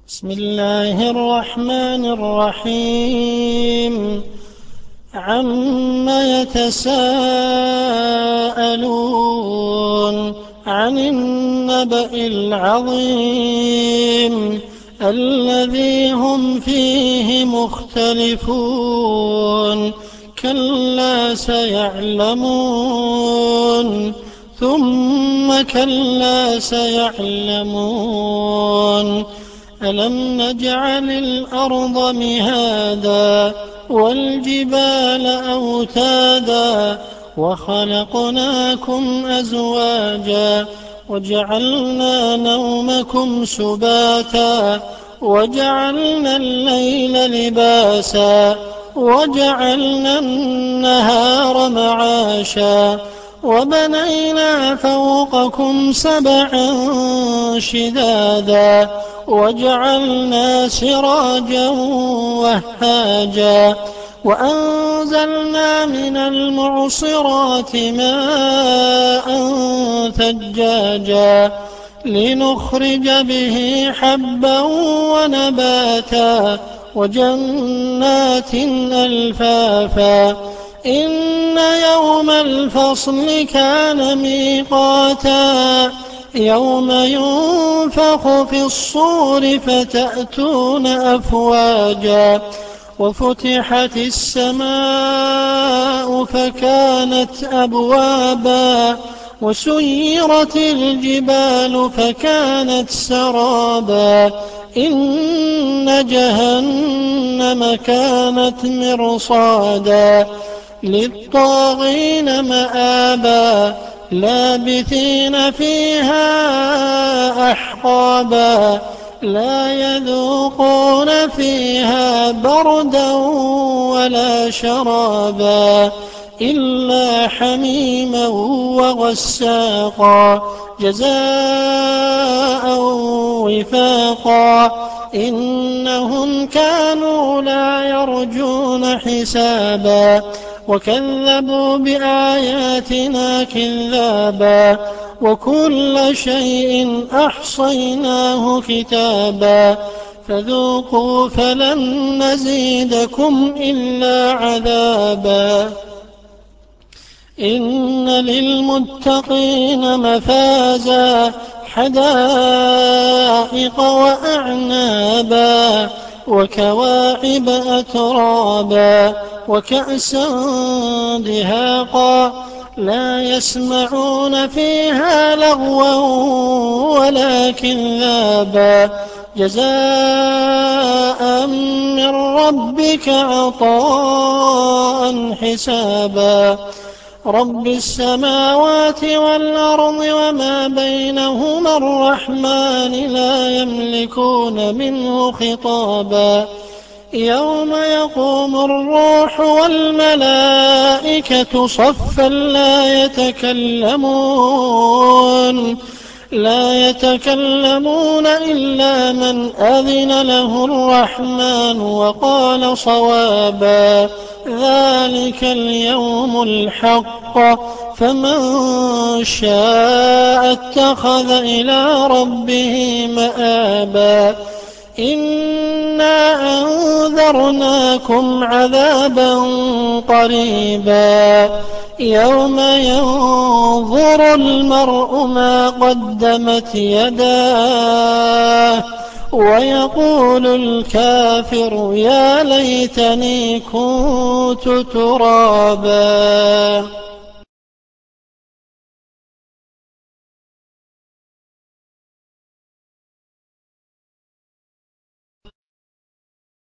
بسم الله الرحمن الرحيم. عم يتساءلون عن النبأ العظيم الذي هم فيه مختلفون كلا سيعلمون ثم كلا سيعلمون ألم نجعل الأرض مهادا والجبال أوتادا وخلقناكم أزواجا وجعلنا نومكم سباتا وجعلنا الليل لباسا وجعلنا النهار معاشا وبنينا فوقكم سبعا شدادا وجعلنا سراجا وهاجا وأنزلنا من المعصرات ماء ثجاجا لنخرج به حبا ونباتا وجنات ألفافا إن يوم الفصل كان ميقاتا يوم ينفخ في الصور فتأتون أفواجا وفتحت السماء فكانت أبوابا وسيرت الجبال فكانت سرابا إن جهنم كانت مرصادا للطاغين مآبا لابثين فيها أحقابا لا يذوقون فيها بردا ولا شرابا إلا حميما وغساقا جزاء وفاقا إنهم كانوا لا يرجون حسابا وكذبوا بآياتنا كذابا وكل شيء أحصيناه كتابا فذوقوا فلن نزيدكم إلا عذابا إن للمتقين مفازا حدائق وأعنابا وكواعب أترابا وكأسا دهاقا لا يسمعون فيها لغوا ولا كذابا جزاء من ربك عطاء حسابا رب السماوات والأرض وما بينهما الرحمن لا يملكون منه خطابا يوم يقوم الروح والملائكة صفا لا يتكلمون إلا من أذن له الرحمن وقال صوابا ذلك اليوم الحق فمن شاء اتخذ إلى ربه مآبا إنا أنذرناكم عذابا قريبا يوم ينظر المرء ما قدمت يداه ويقول الكافر يا ليتني كنت ترابا.